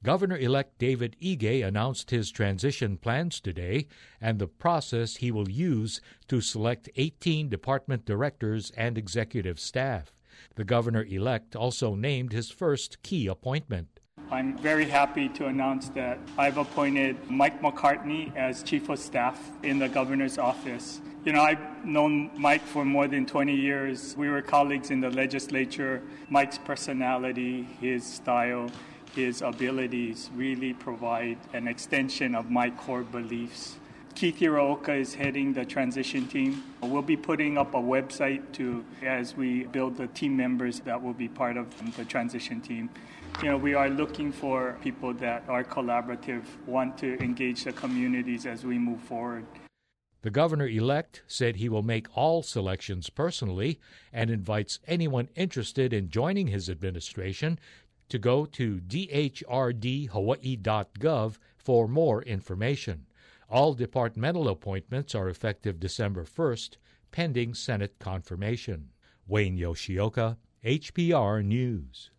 Governor-elect David Ige announced his transition plans today and the process he will use to select 18 department directors and executive staff. The governor-elect also named his first key appointment. I'm very happy to announce that I've appointed Mike McCartney as Chief of Staff in the Governor's office. I've known Mike for more than 20 years. We were colleagues in the legislature. Mike's personality, his style, his abilities really provide an extension of my core beliefs. Keith Hiraoka is heading the transition team. We'll be putting up a website as we build the team members that will be part of the transition team. We are looking for people that are collaborative, want to engage the communities as we move forward. The governor-elect said he will make all selections personally and invites anyone interested in joining his administration to go to dhrdhawaii.gov for more information. All departmental appointments are effective December 1st, pending Senate confirmation. Wayne Yoshioka, HPR News.